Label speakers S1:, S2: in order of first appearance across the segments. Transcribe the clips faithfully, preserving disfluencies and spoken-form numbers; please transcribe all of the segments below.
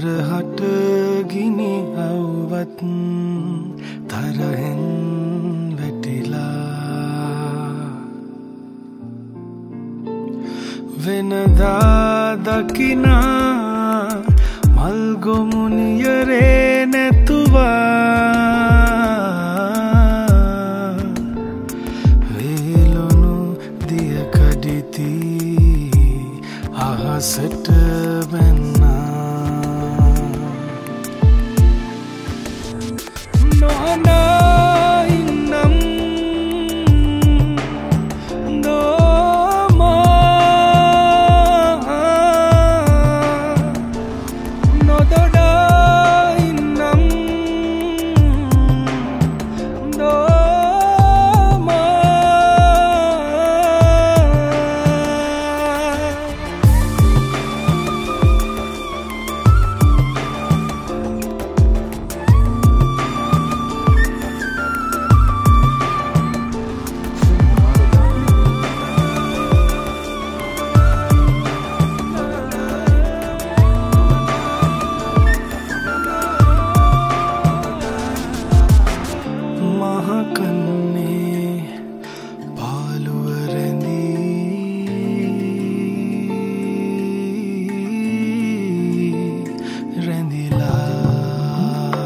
S1: හරහට ගිනි අවුවත් තරහෙන් වැටිලා වෙනදා දකිනා මල්ගොමුනියරේ නැතුවා වේලුණු දිය කඩිති අහසට බැන්නා නොහනා ඉන්නම් දෝමා නොදොඩා ඉන්නම් දෝමා මහකන්නේ පාළුව රැඳී රැඳිලා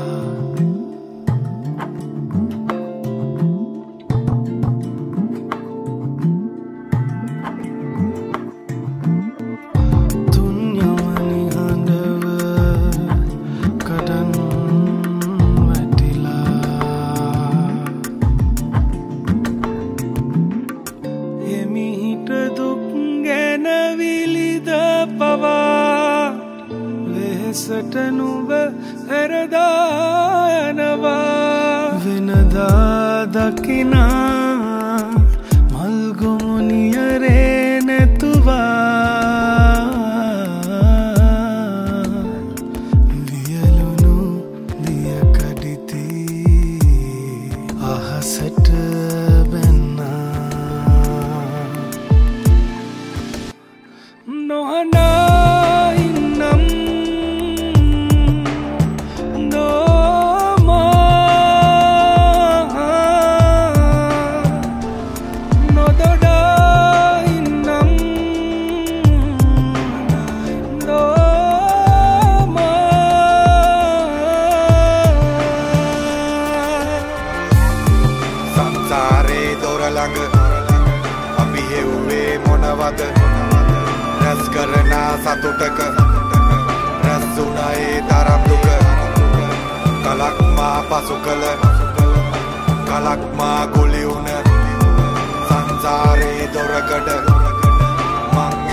S1: තුන් යවනි හඬව කඩන් එමිහිට දුක් ගැන විලිද පවා වෙහෙසට නුඹ හැරදා යනවා වෙනදා දකිනා මල්ගොමුනියරේ නැතුවා වියලුණු දිය කඩිති අහසට නොහනා ඉන්නම් දෝමා නොදොඩා ඉන්නම් දෝමා
S2: සංසාරේ දොර ළඟ අපි හෙව්වේ මොනවද රැස් කරනා සතුටක රැස් වුණා ඒ තරම් දුක කලක් මා පසු කළ කලක් මා ගුලි වුණ සංසාරේ දොරකඩ මං